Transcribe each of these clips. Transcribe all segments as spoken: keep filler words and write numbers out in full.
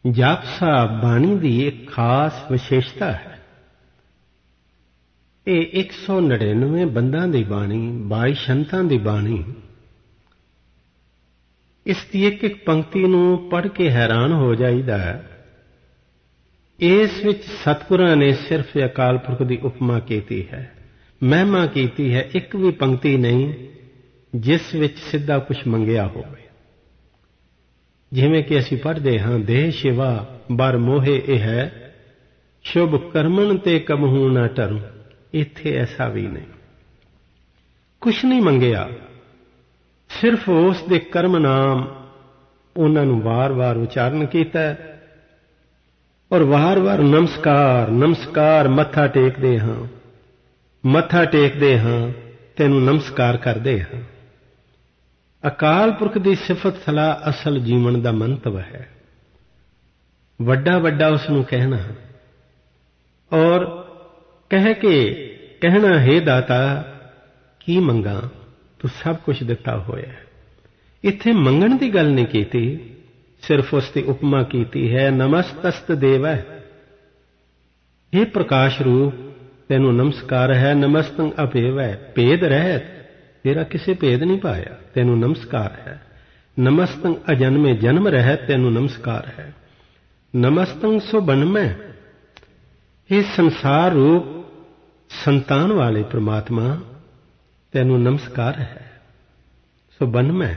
ਜਾਪ ਸਾਹਿਬ ਬਾਣੀ ਦੀ ਇੱਕ ਖਾਸ ਵਿਸ਼ੇਸ਼ਤਾ ਹੈ। ਇਹ ਇੱਕ ਸੌ ਨੜਿਨਵੇਂ ਬੰਦਾਂ ਦੀ ਬਾਣੀ, ਬਾਈ ਸੰਤਾਂ ਦੀ ਬਾਣੀ। ਇਸ ਦੀ ਇੱਕ ਇੱਕ ਪੰਕਤੀ ਨੂੰ ਪੜ੍ਹ ਕੇ ਹੈਰਾਨ ਹੋ ਜਾਈਦਾ ਹੈ। ਇਸ ਵਿੱਚ ਸਤਿਗੁਰਾਂ ਨੇ ਸਿਰਫ ਅਕਾਲ ਪੁਰਖ ਦੀ ਉਪਮਾ ਕੀਤੀ ਹੈ, ਮਹਿਮਾ ਕੀਤੀ ਹੈ। ਇੱਕ ਵੀ ਪੰਕਤੀ ਨਹੀਂ ਜਿਸ ਵਿੱਚ ਸਿੱਧਾ ਕੁਝ ਮੰਗਿਆ ਹੋਵੇ। ਜਿਵੇਂ ਕਿ ਅਸੀਂ ਪੜ੍ਹਦੇ ਹਾਂ, ਦੇਹ ਸ਼ਿਵਾ ਬਰ ਮੋਹੇ ਇਹ ਹੈ, ਸ਼ੁਭ ਕਰਮਨ ਤੇ ਕਬਹੂ ਨਾ ਟਰੂ। ਇੱਥੇ ਐਸਾ ਵੀ ਨਹੀਂ, ਕੁਛ ਨਹੀਂ ਮੰਗਿਆ, ਸਿਰਫ ਉਸ ਦੇ ਕਰਮ ਨਾਮ ਉਹਨਾਂ ਨੂੰ ਵਾਰ-ਵਾਰ ਉਚਾਰਨ ਕੀਤਾ ਔਰ ਵਾਰ-ਵਾਰ ਨਮਸਕਾਰ ਨਮਸਕਾਰ ਮੱਥਾ ਟੇਕਦੇ ਹਾਂ, ਮੱਥਾ ਟੇਕਦੇ ਹਾਂ, ਤੈਨੂੰ ਨਮਸਕਾਰ ਕਰਦੇ ਹਾਂ। ਅਕਾਲ ਪੁਰਖ ਦੀ ਸਿਫਤ ਸਲਾਹ ਅਸਲ ਜੀਵਨ ਦਾ ਮੰਤਵ ਹੈ। ਵੱਡਾ ਵੱਡਾ ਉਸ ਨੂੰ ਕਹਿਣਾ ਔਰ ਕਹਿ ਕੇ ਕਹਿਣਾ, ਹੈ ਦਾਤਾ ਕੀ ਮੰਗਾਂ, ਤੂੰ ਸਭ ਕੁਝ ਦਿੱਤਾ ਹੋਇਆ ਹੈ। ਇੱਥੇ ਮੰਗਣ ਦੀ ਗੱਲ ਨਹੀਂ ਕੀਤੀ, ਸਿਰਫ ਉਸ ਦੀ ਉਪਮਾ ਕੀਤੀ ਹੈ। ਨਮਸਤਸਤ ਦੇਵੈ, ਇਹ ਪ੍ਰਕਾਸ਼ ਰੂਪ ਤੈਨੂੰ ਨਮਸਕਾਰ ਹੈ। ਨਮਸਤੰ ਅਭੇਵੈ, ਭੇਦ ਰਹਿਤ, ਤੇਰਾ ਕਿਸੇ ਭੇਦ ਨਹੀਂ ਪਾਇਆ, ਤੈਨੂੰ ਨਮਸਕਾਰ ਹੈ। ਨਮਸਤੰ ਅਜਨਮੇ, ਜਨਮ ਰਹਿਤ, ਤੈਨੂੰ ਨਮਸਕਾਰ ਹੈ। ਨਮਸਤੰ ਸੁਬਨਮੈ, ਇਹ ਸੰਸਾਰ ਰੂਪ ਸੰਤਾਨ ਵਾਲੇ ਪ੍ਰਮਾਤਮਾ, ਤੈਨੂੰ ਨਮਸਕਾਰ ਹੈ। ਸੁਬਨਮੈ,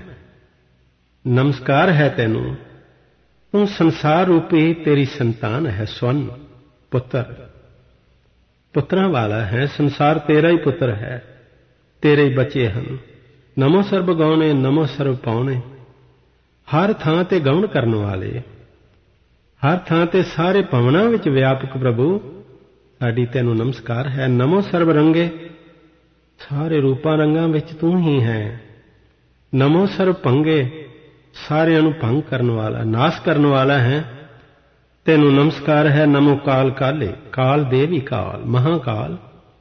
ਨਮਸਕਾਰ ਹੈ ਤੈਨੂੰ, ਤੂੰ ਸੰਸਾਰ ਰੂਪੀ ਤੇਰੀ ਸੰਤਾਨ ਹੈ। ਸਵਨ, ਪੁੱਤਰ, ਪੁੱਤਰਾਂ ਵਾਲਾ ਹੈ। ਸੰਸਾਰ ਤੇਰਾ ਹੀ ਪੁੱਤਰ ਹੈ, ਤੇਰੇ ਹੀ ਬੱਚੇ ਹਨ। ਨਮੋ ਸਰਬ ਗਾਉਣੇ, ਨਮੋ ਸਰਬ ਪਾਉਣੇ, ਹਰ ਥਾਂ ਤੇ ਗਾਉਣ ਕਰਨ ਵਾਲੇ, ਹਰ ਥਾਂ ਤੇ ਸਾਰੇ ਭਵਨਾਂ ਵਿੱਚ ਵਿਆਪਕ ਪ੍ਰਭੂ, ਸਾਡੀ ਤੈਨੂੰ ਨਮਸਕਾਰ ਹੈ। ਨਮੋ ਸਰਬ ਰੰਗੇ, ਸਾਰੇ ਰੂਪਾਂ ਰੰਗਾਂ ਵਿੱਚ ਤੂੰ ਹੀ ਹੈ। ਨਮੋ ਸਰਬ ਭੰਗੇ, ਸਾਰਿਆਂ ਨੂੰ ਭੰਗ ਕਰਨ ਵਾਲਾ, ਨਾਸ ਕਰਨ ਵਾਲਾ ਹੈ, ਤੈਨੂੰ ਨਮਸਕਾਰ ਹੈ। ਨਮੋ ਕਾਲ ਕਾਲੇ, ਕਾਲ ਦੇਵੀ ਕਾਲ, ਮਹਾਕਾਲ।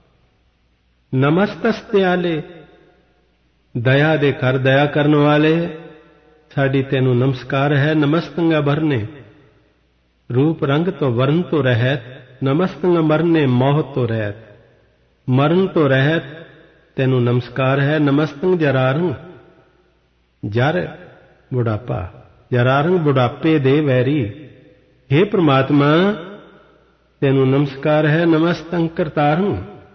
ਨਮਸਤਸਤਿਆਲੇ, ਦਇਆ ਦੇ ਕਰ ਦਇਆ ਕਰਨ ਵਾਲੇ, ਸਾਡੀ ਤੈਨੂੰ ਨਮਸਕਾਰ ਹੈ। ਨਮਸਤੰਗਾ ਭਰਨੇ, ਰੂਪ ਰੰਗ ਤੋਂ ਵਰਨ ਤੋਂ ਰਹਿਤ। ਨਮਸਤੰਗਾ ਮਰਨੇ, ਮੌਤ ਤੋਂ ਰਹਿਤ, ਮਰਨ ਤੋਂ ਰਹਿਤ, ਤੈਨੂੰ ਨਮਸਕਾਰ ਹੈ। ਨਮਸਤੰਗ ਜਰਾਰੰਗ, ਜਰ ਬੁਢਾਪਾ, ਜਰਾਰੰਗ ਬੁਢਾਪੇ ਦੇ ਵੈਰੀ, हे ਪ੍ਰਮਾਤਮਾ ਤੈਨੂੰ ਨਮਸਕਾਰ ਹੈ। ਨਮਸਤੰਗ ਕਰਤਾਰੰਗ,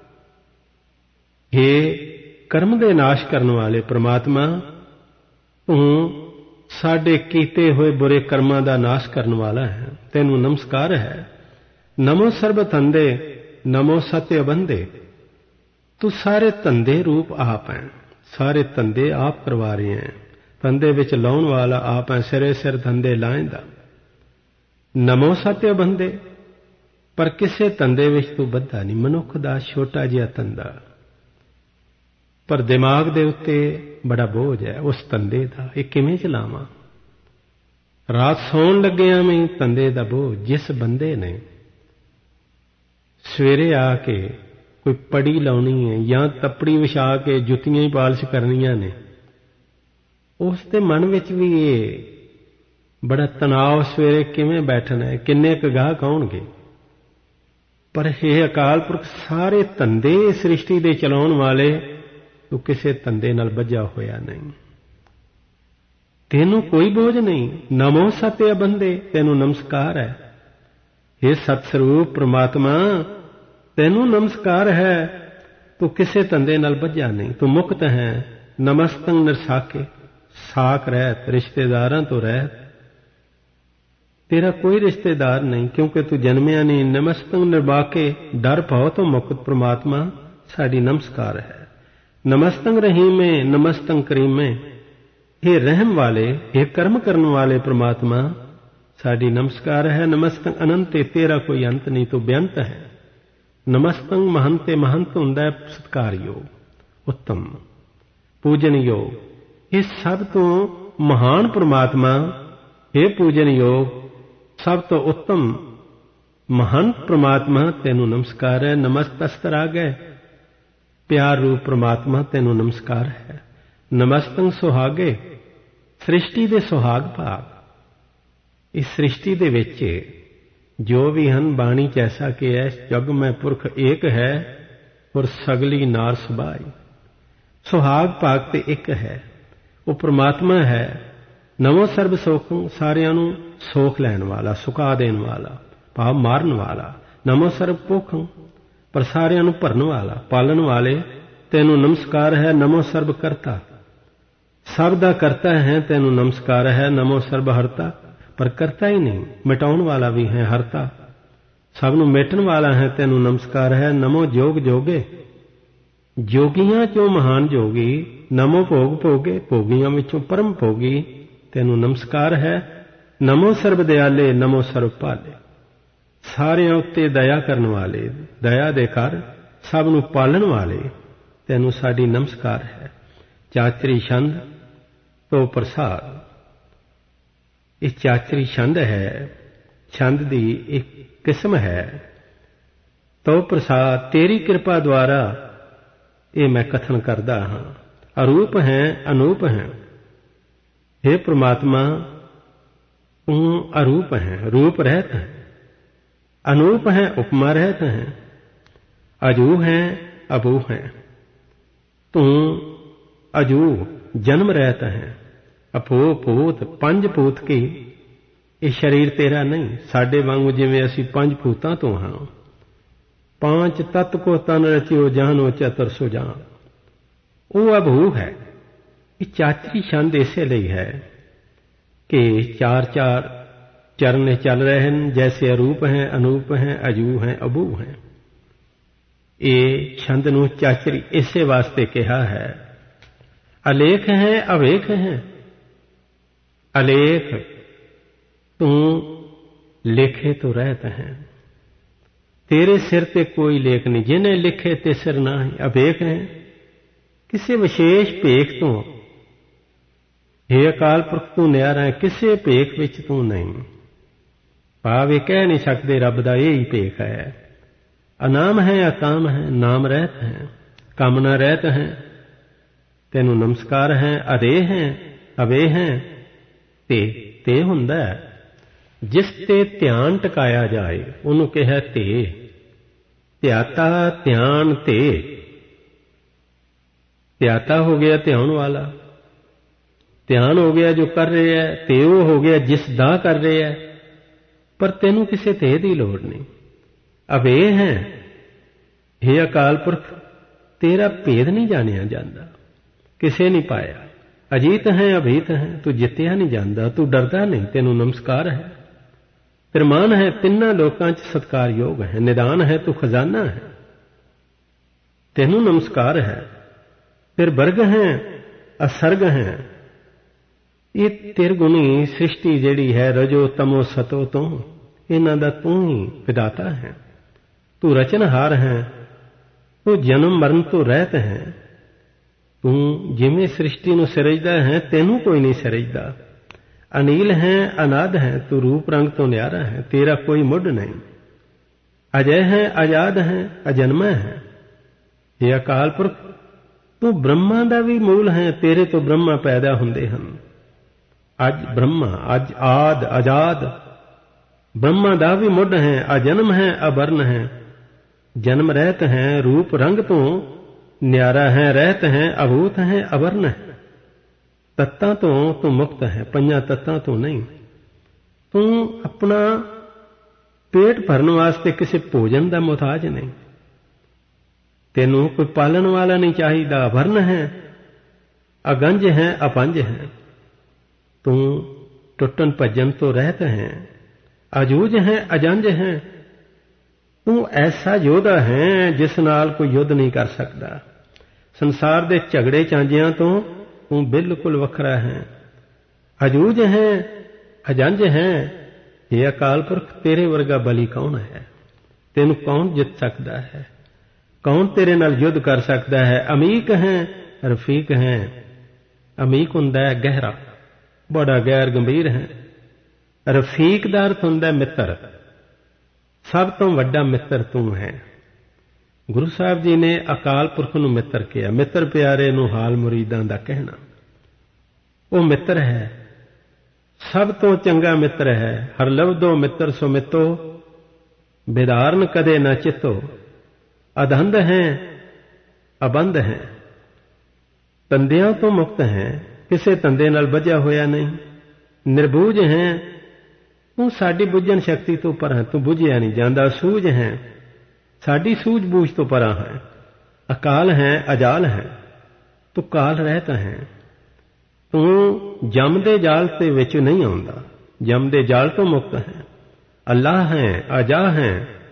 हे ਕਰਮ ਦੇ ਨਾਸ਼ ਕਰਨ ਵਾਲੇ ਪ੍ਰਮਾਤਮਾ, ਤੂੰ ਸਾਡੇ ਕੀਤੇ ਹੋਏ ਬੁਰੇ ਕਰਮਾਂ ਦਾ ਨਾਸ਼ ਕਰਨ ਵਾਲਾ ਹੈ, ਤੈਨੂੰ ਨਮਸਕਾਰ ਹੈ। ਨਮੋ ਸਰਬ ਧੰਦੇ, ਨਮੋ ਸਤਿ ਅਬੰਦੇ, ਤੂੰ ਸਾਰੇ ਧੰਦੇ ਰੂਪ ਆਪ ਹੈ, ਸਾਰੇ ਧੰਦੇ ਆਪ ਕਰਵਾ ਰਹੇ ਹੈ। ਧੰਦੇ ਵਿੱਚ ਲਾਉਣ ਵਾਲਾ ਆਪ ਹੈ, ਸਿਰੇ ਸਿਰ ਧੰਦੇ ਲਾਏਂਦਾ। ਨਮੋ ਸਤਿ ਅਬੰਦੇ, ਪਰ ਕਿਸੇ ਧੰਦੇ ਵਿੱਚ ਤੂੰ ਬੱਧਾ ਨਹੀਂ। ਮਨੁੱਖ ਦਾ ਛੋਟਾ ਜਿਹਾ ਧੰਦਾ, ਪਰ ਦਿਮਾਗ ਦੇ ਉੱਤੇ ਬੜਾ ਬੋਝ ਹੈ ਉਸ ਧੰਦੇ ਦਾ। ਇਹ ਕਿਵੇਂ ਚਲਾਵਾਂ? ਰਾਤ ਸੌਣ ਲੱਗਿਆਂ ਵੀ ਧੰਦੇ ਦਾ ਬੋਝ। ਜਿਸ ਬੰਦੇ ਨੇ ਸਵੇਰੇ ਆ ਕੇ ਕੋਈ ਪੜੀ ਲਾਉਣੀ ਹੈ ਜਾਂ ਤੱਪੜੀ ਵਿਛਾ ਕੇ ਜੁੱਤੀਆਂ ਹੀ ਪਾਲਿਸ਼ ਕਰਨੀਆਂ ਨੇ, ਉਸ ਦੇ ਮਨ ਵਿੱਚ ਵੀ ਇਹ ਬੜਾ ਤਣਾਅ, ਸਵੇਰੇ ਕਿਵੇਂ ਬੈਠਣਾ ਹੈ, ਕਿੰਨੇ ਕੁ ਗਾਹਕ ਆਉਣਗੇ। ਪਰ ਇਹ ਅਕਾਲ ਪੁਰਖ ਸਾਰੇ ਧੰਦੇ ਸ੍ਰਿਸ਼ਟੀ ਦੇ ਚਲਾਉਣ ਵਾਲੇ, ਤੂੰ ਕਿਸੇ ਧੰਦੇ ਨਾਲ ਬੱਝਾ ਹੋਇਆ ਨਹੀਂ, ਤੈਨੂੰ ਕੋਈ ਬੋਝ ਨਹੀਂ। ਨਮੋ ਸਤਿ ਅਬੰਦੇ, ਤੈਨੂੰ ਨਮਸਕਾਰ ਹੈ। हे ਸਤ ਸਰੂਪ ਪ੍ਰਮਾਤਮਾ, ਤੈਨੂੰ ਨਮਸਕਾਰ ਹੈ, ਤੂੰ ਕਿਸੇ ਧੰਦੇ ਨਾਲ ਬੱਝਾ ਨਹੀਂ, ਤੂੰ ਮੁਕਤ ਹੈ। ਨਮਸਤੰ ਨਿਰਸਾਕੇ, ਸਾਕ ਰਹਿਤ, ਰਿਸ਼ਤੇਦਾਰਾਂ ਤੋਂ ਰਹਿਤ, ਤੇਰਾ ਕੋਈ ਰਿਸ਼ਤੇਦਾਰ ਨਹੀਂ ਕਿਉਂਕਿ ਤੂੰ ਜਨਮਿਆ ਨਹੀਂ। ਨਮਸਤੰ ਨਿਰਬਾਕੇ, ਡਰ ਭਾਉ ਤੋਂ ਮੁਕਤ ਪ੍ਰਮਾਤਮਾ, ਸਾਡੀ ਨਮਸਕਾਰ ਹੈ। ਨਮਸਤੰ ਰਹੀਮੇ, ਨਮਸਤੰ ਕਰੀਮੇ, हे ਰਹਿਮ ਵਾਲੇ, हे ਕਰਮ ਕਰਨ ਵਾਲੇ ਪ੍ਰਮਾਤਮਾ, ਸਾਡੀ ਨਮਸਕਾਰ ਹੈ। ਨਮਸਤੰ ਅਨੰਤੇ, ਤੇਰਾ ਕੋਈ ਅੰਤ ਨਹੀਂ, ਤੂੰ ਬੇਅੰਤ ਹੈ। ਨਮਸਤੰ ਮਹੰਤੇ, ਮਹੰਤ ਹੁੰਦਾ ਹੈ ਸਤਿਕਾਰਯੋਗ, ਉੱਤਮ, ਪੂਜਨਯੋਗ। ਇਹ ਸਭ ਤੋਂ ਮਹਾਨ ਪ੍ਰਮਾਤਮਾ, हे ਪੂਜਨਯੋਗ, ਸਭ ਤੋਂ ਉੱਤਮ ਮਹੰਤ ਪ੍ਰਮਾਤਮਾ, ਤੈਨੂੰ ਨਮਸਕਾਰ ਹੈ। ਨਮਸਤਸਤਰ ਆ ਗਏ, ਪਿਆਰ ਰੂਪ ਪ੍ਰਮਾਤਮਾ, ਤੈਨੂੰ ਨਮਸਕਾਰ ਹੈ। ਨਮਸਤੰ ਸੁਹਾਗੇ, ਸ੍ਰਿਸ਼ਟੀ ਦੇ ਸੁਹਾਗ ਭਾਗ, इस सृष्टि दे विच जो भी हन बाणी च ऐसा कि है जग में पुरख एक है और सगली नार सबाई। सुहाग भाग ते एक है, वो परमात्मा है। नवो सर्ब सुख सारियां नूं सोख लैण वाला, सुखा देण वाला, भाव मारन वाला। नमो सर्ब भुख पर सारियां नूं भरन वाला, पालन वाले। तैनूं नमस्कार है नमो सर्ब करता, सब दा करता है तैनूं नमस्कार है। नमो सर्ब हरता पर करता ही नहीं, मिटाउण वाला भी है हरता, सब नूं मेटण वाला है तैनूं नमस्कार है। नमो जोग जोगे, जोगियां चों महान जोगी। नमो भोग भोगे, भोगियां विचों परम भोगी, तैनूं नमस्कार है। नमो सर्ब दयाले, नमो सर्ब भाले, सारियां उत्ते दया करन वाले, दया दे कर सब नूं पालण वाले, तैनूं साडी नमस्कार है। चाचरी छंद तो प्रसाद, ये चाचरी छंद है, छंद दी एक किस्म है। तो प्रसाद तेरी कृपा द्वारा ये मैं कथन करदा हाँ। अरूप हैं अनूप हैं, हे परमात्मा तू अरूप हैं, रूप रहत हैं। अनूप हैं, उपमा रहत हैं। अजू हैं अबू हैं, तू अजू जन्म रहता है। अफो पूत पंज पूत की, ये शरीर तेरा नहीं, साडे वांगू जिवें असीं पंज पूतां तो हां। पांच तत्त को तन रचियो जानो चतर सुजान, वो अभू है। ये चाचरी छंद इसे लिए है कि चार चार चरण चल रहे हैं, जैसे अरूप हैं अनूप हैं अजू हैं अबू हैं। ये छंद नूं चाचरी इसे वास्ते कहा है। अलेख हैं अवेख हैं, अलेख तू लेखे तो रहत हैं, तेरे सिर ते कोई लेख नहीं, जिन्हें लिखे ते सिर ना ही। अवेख हैं किसी विशेष भेख तो, हे अकाल पुरख तू न्यारा है, किसी भेख विच तू नहीं। भाव ये कह नहीं सकते रब दा यही भेख है। अनाम है अकाम है, नाम रहत हैं, कामना रहत हैं, तैनूं नमस्कार है। अरे हैं अवे हैं, ते ते हुंदा है जिस ते ध्यान टकाया जाए, उन्होंने कहा ते। ध्याता ध्यान ते, ध्याता हो गया ध्यान वाला, ध्यान हो गया जो कर रहे है, ते वो हो गया जिस दा कर रहे है। पर तेनू किसी ते दी लोड़ नहीं। अवे हैं, हे अकाल पुरख तेरा भेद नहीं जानिया जाता, किसे नहीं पाया। अजीत हैं अभीत हैं, तू जित्या नहीं जाता, तू डरदा नहीं, तेनू नमस्कार है। प्रमाण है तिन्ना लोकां च सत्कार योग है, निदान है तू खजाना है, तेनू नमस्कार है। फिर वर्ग हैं असर्ग हैं, ये तिरगुणी सृष्टि जिहड़ी है रजो तमो सतो तो, इन्हां दा तू ही विदाता है। तू रचनहार है, तू जन्म मरण तो रहत है। तू जिमें सृष्टि नूं सिरजदा है, तेनू कोई नहीं सिरजदा। अनील है अनाद है, तू रूप रंग तो न्यारा है, तेरा कोई मुढ़ नहीं। अजय है आजाद है अजन्मा है, हे अकाल पुरख तू ब्रह्मा दा भी मूल है, तेरे तो ब्रह्मा पैदा हुंदे हन। अज ब्रह्मा अज आद आजाद, ब्रह्मा दा भी मुढ़ है, अजन्म है अवर्ण है। जन्म रहत है रूप रंग तो न्यारा है, रहत है अभूत है अवर्ण है। तत्तां तो तू मुक्त है, पंजा तत्तां तो नहीं। तू अपना पेट भरन वास्ते किसी भोजन का मुहताज नहीं, तेनू कोई पालन वाला नहीं चाहिए। अवर्ण है अगंज है अपंज है, तू टुटन भजन तो रहत है। अजूज है अजंज है, तू ऐसा योद्धा है जिस नाल कोई युद्ध नहीं कर सकता। संसार दे झगड़े झांझियां तो तू बिल्कुल वखरा है। अजूज है अजंज है, हे अकाल पुरख तेरे वर्गा बली कौन है, तेनू कौन जित सकता है, कौन तेरे नाल युद्ध कर सकता है। अमीक है रफीक है, अमीक हुंदा है गहरा, बड़ा गैर गंभीर है। रफीक दा अर्थ हुंदा है मित्र, सब तो वड्डा मित्र तू है। गुरु साहब जी ने अकाल पुरख नूं मित्र किया, मित्र प्यारे नूं हाल मुरीदां दा कहना। वो मित्र है, ਸਭ ਤੋਂ ਚੰਗਾ ਮਿੱਤਰ ਹੈ। ਹਰ ਲਬਦੋ ਮਿੱਤਰ ਸੋ ਮਿੱਤੋ, ਬਿਦਾਰਨ ਕਦੇ ਨਾ ਚਿੱਤੋ। ਅਧੰਧ ਹੈ ਅਬੰਧ ਹੈ, ਤੰਦਿਆਂ ਤੋਂ ਮੁਕਤ ਹੈ, ਕਿਸੇ ਤੰਦੇ ਨਾਲ ਬੱਝਿਆ ਹੋਇਆ ਨਹੀਂ। ਨਿਰਬੂਝ ਹੈ, ਤੂੰ ਸਾਡੀ ਬੁੱਝਣ ਸ਼ਕਤੀ ਤੋਂ ਪਰਾਂ, ਤੂੰ ਬੁੱਝਿਆ ਨਹੀਂ ਜਾਂਦਾ। ਸੂਝ ਹੈ, ਸਾਡੀ ਸੂਝ ਬੂਝ ਤੋਂ ਪਰਾਂ ਹੈ। ਅਕਾਲ ਹੈ ਅਜਾਲ ਹੈ, ਤੂੰ ਕਾਲ ਰਹਿਤ ਹੈ। ਤੂੰ ਜਮ ਦੇ ਜਾਲ ਦੇ ਵਿੱਚ ਨਹੀਂ ਆਉਂਦਾ, ਜਮ ਦੇ ਜਾਲ ਤੋਂ ਮੁਕਤ ਹੈ। ਅੱਲਾਹ ਹੈ ਅਜਾ ਹੈ,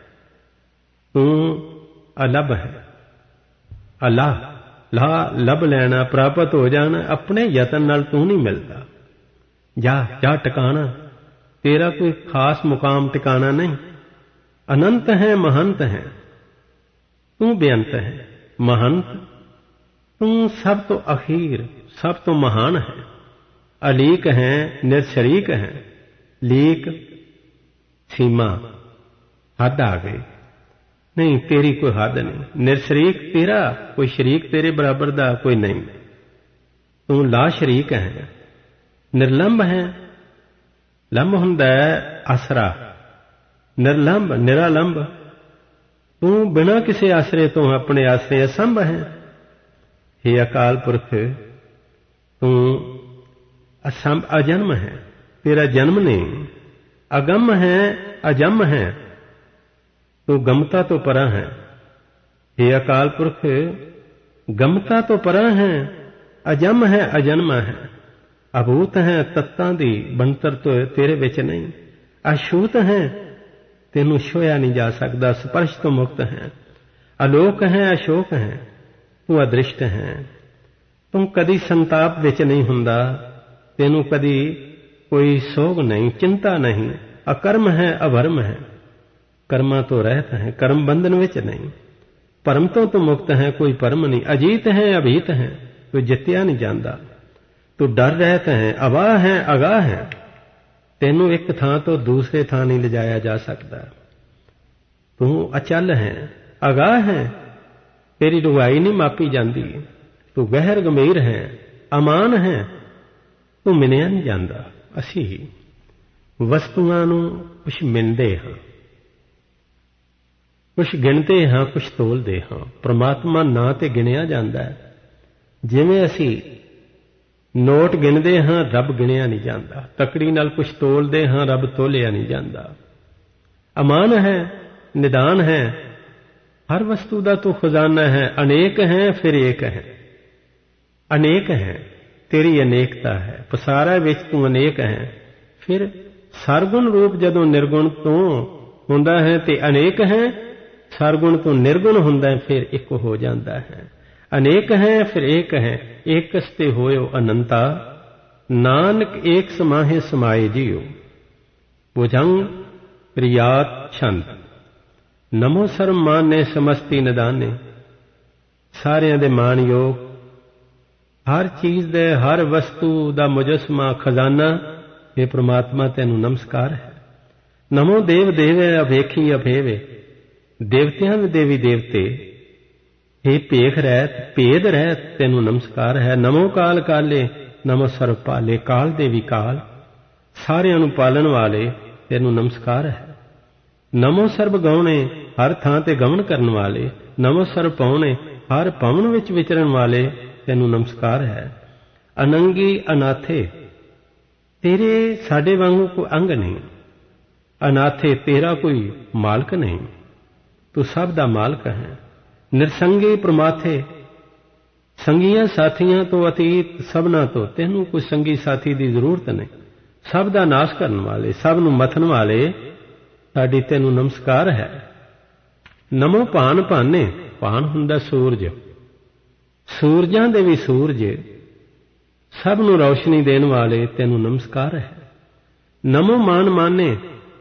ਤੂੰ ਅਲਬ ਹੈ। ਅੱਲਾਹ ਲਾ ਲੱਭ ਲੈਣਾ, ਪ੍ਰਾਪਤ ਹੋ ਜਾਣਾ, ਆਪਣੇ ਯਤਨ ਨਾਲ ਤੂੰ ਨਹੀਂ ਮਿਲਦਾ। ਜਾ ਜਾ ਟਿਕਾਣਾ, ਤੇਰਾ ਕੋਈ ਖਾਸ ਮੁਕਾਮ ਟਿਕਾਣਾ ਨਹੀਂ। ਅਨੰਤ ਹੈ ਮਹੰਤ ਹੈ, ਤੂੰ ਬੇਅੰਤ ਹੈ। ਮਹੰਤ ਤੂੰ ਸਭ ਤੋਂ ਅਖੀਰ, ਸਭ ਤੋਂ ਮਹਾਨ ਹੈ। ਅਲੀਕ ਹੈ ਨਿਰਸ਼ਰੀਕ ਹੈ, ਲੀਕ ਸੀਮਾ, ਹੱਦ ਆ ਗਈ, ਨਹੀਂ ਤੇਰੀ ਕੋਈ ਹੱਦ ਨਹੀਂ। ਨਿਰਸ਼ਰੀਕ ਤੇਰਾ ਕੋਈ ਸ਼ਰੀਕ ਤੇਰੇ ਬਰਾਬਰ ਦਾ ਕੋਈ ਨਹੀਂ, ਤੂੰ ਲਾ ਸ਼ਰੀਕ ਹੈ। ਨਿਰਲੰਭ ਹੈ, ਲੰਬ ਹੁੰਦਾ ਹੈ ਆਸਰਾ, ਨਿਰਲੰਭ ਨਿਰਾਲੰਭ, ਤੂੰ ਬਿਨਾਂ ਕਿਸੇ ਆਸਰੇ ਤੋਂ ਆਪਣੇ ਆਸਰੇ ਅਸੰਭ ਹੈ। ਹੇ ਅਕਾਲ ਪੁਰਖ, ਤੂੰ ਅਸੰਭ ਅਜਨਮ ਹੈ, ਤੇਰਾ ਜਨਮ ਨਹੀਂ। ਅਗੰਮ ਹੈ ਅਜੰਮ ਹੈ, ਤੂੰ ਗਮਤਾ ਤੋਂ ਪਰਾਂ ਹੈ। ਹੇ ਅਕਾਲ ਪੁਰਖ, ਗਮਤਾ ਤੋਂ ਪਰਾਂ ਹੈ, ਅਜੰਮ ਹੈ ਅਜਨਮ ਹੈ। ਅਭੂਤ ਹੈ, ਤੱਤਾਂ ਦੀ ਬਣਤਰ ਤੋਂ ਤੇਰੇ ਵਿੱਚ ਨਹੀਂ। ਅਛੂਤ ਹੈ, ਤੈਨੂੰ ਛੋਇਆ ਨਹੀਂ ਜਾ ਸਕਦਾ, ਸਪਰਸ਼ ਤੋਂ ਮੁਕਤ ਹੈ। ਅਲੋਕ ਹੈ ਅਸ਼ੋਕ ਹੈ, ਤੂੰ ਅਦ੍ਰਿਸ਼ਟ ਹੈ। ਤੂੰ ਕਦੀ ਸੰਤਾਪ ਵਿੱਚ ਨਹੀਂ ਹੁੰਦਾ, ਤੈਨੂੰ ਕਦੀ ਕੋਈ ਸੋਗ ਨਹੀਂ, ਚਿੰਤਾ ਨਹੀਂ। ਅਕਰਮ ਹੈ ਅਭਰਮ ਹੈ, ਕਰਮਾਂ ਤੋਂ ਰਹਿਤ ਹੈ, ਕਰਮ ਬੰਧਨ ਵਿੱਚ ਨਹੀਂ। ਭਰਮ ਤੋਂ ਤੂੰ ਮੁਕਤ ਹੈ, ਕੋਈ ਭਰਮ ਨਹੀਂ। ਅਜੀਤ ਹੈ ਅਭੀਤ ਹੈ, ਕੋਈ ਜਿੱਤਿਆ ਨਹੀਂ ਜਾਂਦਾ। ਤੂੰ ਡਰ ਰਹਿਤ ਹੈ, ਅਵਾਹ ਹੈ ਅਗਾਹ ਹੈ, ਤੈਨੂੰ ਇੱਕ ਥਾਂ ਤੋਂ ਦੂਸਰੇ ਥਾਂ ਨਹੀਂ ਲਿਜਾਇਆ ਜਾ ਸਕਦਾ। ਤੂੰ ਅਚਲ ਹੈ ਅਗਾਹ ਹੈ, ਤੇਰੀ ਡੂੰਘਾਈ ਨਹੀਂ ਮਾਪੀ ਜਾਂਦੀ। ਤੂੰ ਗਹਿਰ ਗੰਭੀਰ ਹੈ, ਅਮਾਨ ਹੈ, ਤੂੰ ਮਿਣਿਆ ਨਹੀਂ ਜਾਂਦਾ। ਅਸੀਂ ਵਸਤੂਆਂ ਨੂੰ ਕੁਛ ਮਿਣਦੇ ਹਾਂ, ਕੁਛ ਗਿਣਦੇ ਹਾਂ, ਕੁਛ ਤੋਲਦੇ ਹਾਂ। ਪ੍ਰਮਾਤਮਾ ਨਾ ਤੇ ਗਿਣਿਆ ਜਾਂਦਾ ਹੈ। ਜਿਵੇਂ ਅਸੀਂ ਨੋਟ ਗਿਣਦੇ ਹਾਂ, ਰੱਬ ਗਿਣਿਆ ਨਹੀਂ ਜਾਂਦਾ। ਤਕੜੀ ਨਾਲ ਕੁਛ ਤੋਲਦੇ ਹਾਂ, ਰੱਬ ਤੋਲਿਆ ਨਹੀਂ ਜਾਂਦਾ। ਅਮਾਨ ਹੈ ਨਿਦਾਨ ਹੈ, ਹਰ ਵਸਤੂ ਦਾ ਤੂੰ ਖਜ਼ਾਨਾ ਹੈ। ਅਨੇਕ ਹੈ ਫਿਰ ਏਕ ਹੈ, ਅਨੇਕ ਹੈ, ਤੇਰੀ ਅਨੇਕਤਾ ਹੈ। ਪਸਾਰਾ ਵਿੱਚ ਤੂੰ ਅਨੇਕ ਹੈ। ਫਿਰ ਸਰਗੁਣ ਰੂਪ ਜਦੋਂ ਨਿਰਗੁਣ ਤੋਂ ਹੁੰਦਾ ਹੈ ਤੇ ਅਨੇਕ ਹੈ, ਸਰਗੁਣ ਤੋਂ ਨਿਰਗੁਣ ਹੁੰਦਾ ਫਿਰ ਇੱਕ ਹੋ ਜਾਂਦਾ ਹੈ। ਅਨੇਕ ਹੈ ਫਿਰ ਏਕ ਹੈ, ਏਕਸ ਤੇ ਹੋਇਓ ਅਨੰਤਾ। ਨਾਨਕ ਏਕ ਸਮਾਹੇ ਸਮਾਏ ਜੀਓ, ਭੁਜੰਗ ਪ੍ਰਿਆਤ ਛੰਦ। ਨਮੋ ਸਰਮ ਮਾਨੇ ਸਮਸਤੀ ਨਿਦਾਨੇ, ਸਾਰਿਆਂ ਦੇ ਮਾਣਯੋਗ, ਹਰ ਚੀਜ਼ ਦੇ, ਹਰ ਵਸਤੂ ਦਾ ਮੁਜਸਮਾ, ਖਜ਼ਾਨਾ। ਇਹ ਪ੍ਰਮਾਤਮਾ ਤੈਨੂੰ ਨਮਸਕਾਰ ਹੈ। ਨਮੋ ਦੇਵ ਦੇਵੇ ਅਭੇਖੀ ਅਭੇਵੇ, ਦੇਵਤਿਆਂ ਦੇ ਦੇਵੀ ਦੇਵਤੇ। हे ਭੇਖ ਰਹਿਤ ਭੇਦ ਰਹਿਤ, ਤੈਨੂੰ ਨਮਸਕਾਰ ਹੈ। ਨਮੋ ਕਾਲ ਕਾਲੇ, ਨਮੋ ਸਰਬ ਪਾਲੇ, ਕਾਲ ਦੇ ਵੀ ਕਾਲ, ਸਾਰਿਆਂ ਨੂੰ ਪਾਲਣ ਵਾਲੇ, ਤੈਨੂੰ ਨਮਸਕਾਰ ਹੈ। ਨਮੋ ਸਰਬ ਗਾਉਣੇ, ਹਰ ਥਾਂ ਤੇ ਗਮਨ ਕਰਨ ਵਾਲੇ। ਨਮੋ ਸਰਬ ਪਾਉਣੇ, ਹਰ ਭਵਨ ਵਿੱਚ ਵਿਚਰਨ ਵਾਲੇ, ਤੈਨੂੰ ਨਮਸਕਾਰ ਹੈ। ਅਨੰਗੀ ਅਨਾਥੇ, ਤੇਰੇ ਸਾਡੇ ਵਾਂਗੂ ਕੋਈ ਅੰਗ ਨਹੀਂ। ਅਨਾਥੇ, ਤੇਰਾ ਕੋਈ ਮਾਲਕ ਨਹੀਂ, ਤੂੰ ਸਭ ਦਾ ਮਾਲਕ ਹੈ। ਨਿਰਸੰਗੀ ਪ੍ਰਮਾਥੇ, ਸੰਗੀਆਂ ਸਾਥੀਆਂ ਤੋਂ ਅਤੀਤ ਸਭਨਾਂ ਤੋਂ, ਤੈਨੂੰ ਕੋਈ ਸੰਗੀ ਸਾਥੀ ਦੀ ਜ਼ਰੂਰਤ ਨਹੀਂ। ਸਭ ਦਾ ਨਾਸ਼ ਕਰਨ ਵਾਲੇ, ਸਭ ਨੂੰ ਮਥਨ ਵਾਲੇ, ਸਾਡੀ ਤੈਨੂੰ ਨਮਸਕਾਰ ਹੈ। ਨਮੋ ਭਾਨ ਭਾਨੇ, ਭਾਨ ਹੁੰਦਾ ਸੂਰਜ, ਸੂਰਜਾਂ ਦੇ ਵੀ ਸੂਰਜ, ਸਭ ਨੂੰ ਰੌਸ਼ਨੀ ਦੇਣ ਵਾਲੇ, ਤੈਨੂੰ ਨਮਸਕਾਰ ਹੈ। ਨਮੋ ਮਾਨ ਮਾਨੇ,